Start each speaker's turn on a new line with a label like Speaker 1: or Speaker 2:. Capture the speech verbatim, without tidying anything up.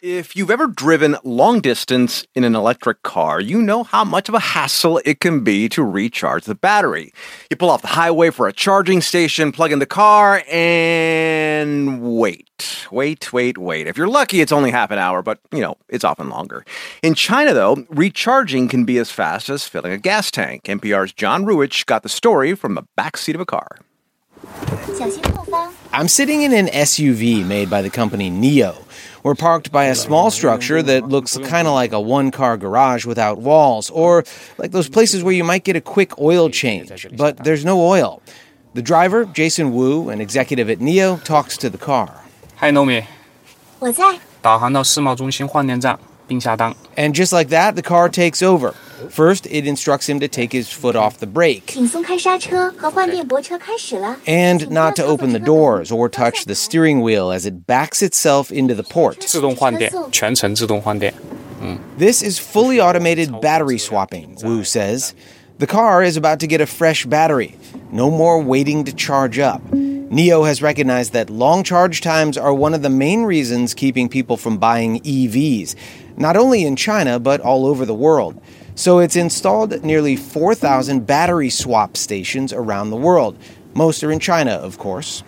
Speaker 1: If you've ever driven long distance in an electric car, you know how much of a hassle it can be to recharge the battery. You pull off the highway for a charging station, plug in the car, and wait. Wait, wait, wait. If you're lucky, it's only half an hour, but, you know, it's often longer. In China, though, recharging can be as fast as filling a gas tank. N P R's John Ruwitch got the story from the backseat of a car.
Speaker 2: I'm sitting in an S U V made by the company NIO. We're parked by a small structure that looks kind of like a one-car garage without walls, or like those places where you might get a quick oil change, but there's no oil. The driver, Jason Wu, an executive at NIO, talks to the car.
Speaker 3: Hi, Nomi.
Speaker 4: 我在。
Speaker 3: 导航到世贸中心换电站，并下单。
Speaker 2: And just like that, the car takes over. First, it instructs him to take his foot off the brake.
Speaker 4: 请松开刹车和换电泊车开始了。
Speaker 2: And not to open the doors or touch the steering wheel as it backs itself into the port.
Speaker 3: 自动换电，全程自动换电。
Speaker 2: This is fully automated battery swapping, Wu says. The car is about to get a fresh battery. No more waiting to charge up. NIO has recognized that long charge times are one of the main reasons keeping people from buying E Vs, not only in China, but all over the world. So it's installed nearly four thousand battery swap stations around the world. Most are in China, of course.